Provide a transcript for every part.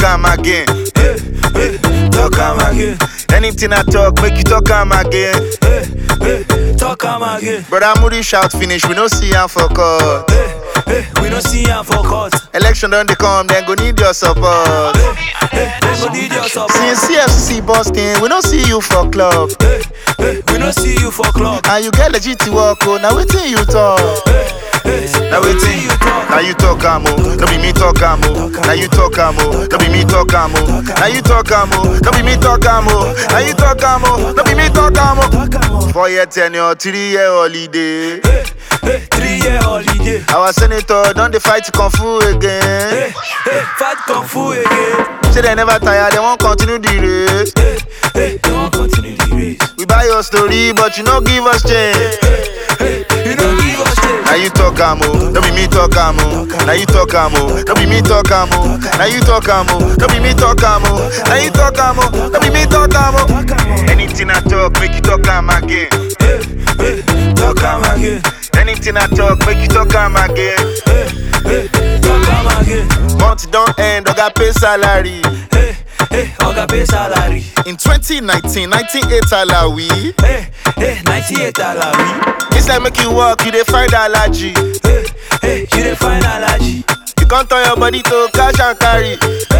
am again. Talk am again. Anything I talk, make you talk am again. Talk am again. Brother Moody shout finish, we no see am for court. We don't see am for court. Election don't they come, then go need your support. They go need your support. Since CFC busting, we don't see you for club. We don't see you for club. And you get legit to work, oh, now waiting you talk. Now waiting you talk. Now you talk amo, don't be me talk amo. Now you talk amo, don't be me talk amo. Now you talk amo, don't be me talk amo. Now you talk amo, don't be me talk amo. 4 year tenure, 3 year holiday. 3 year holiday. Our senator don't they fight Kung Fu again. Fight Kung Fu again. Say they never tire, they won't continue the race. They won't continue the race. We buy your story, but you don't give us change. You don't give us change. Now you talk amo, don't be me talk amo. Now you talk amo, don't be me talk amo. Now you talk amo, don't be me talk amo. Now you talk amo, don't be me talk amo. Anything I talk, make you talk am again. Talk am again. Anything I talk, make you talk am again. Talk am again. Month don't end, I got pay salary. Oga pay salary. In 2019, 98 alawi. 98 alawi. It's like make you walk, you dey find allergy. You dey find allergy. You can't turn your body to cash and carry.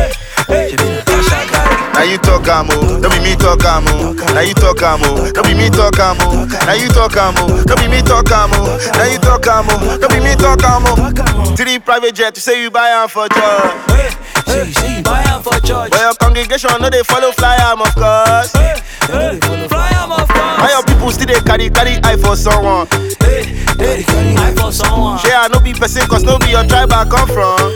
Now you talk amo, don't be me talk amo. Now you talk amo, don't be me talk amo. Now you talk amo, don't be me talk amo. Now you talk amo, don't be me talk amo. 3 private jet, you say you buy am for church. Say you buy am for church. But your congregation no they follow fly am of course. Fly am of course. Why your people still they carry eye for someone? They carry eye for someone. Yeah, no be person cause no be your tribe I come from.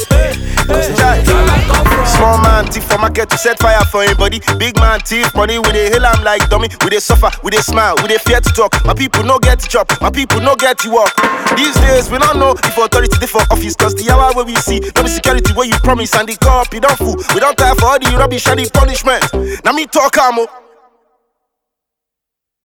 Small man thief for market to set fire for him body. Big man thief money with a hail am like dummy. We dey suffer, we dey smile, we dey fear to talk. My people no get to chop, my people no get to walk. These days we don't know if authority dey for office. Cause the hour where we see, no be security where you promise and the cop you don't fool. We don't tire for all the rubbish and the punishment. Now me talk amo.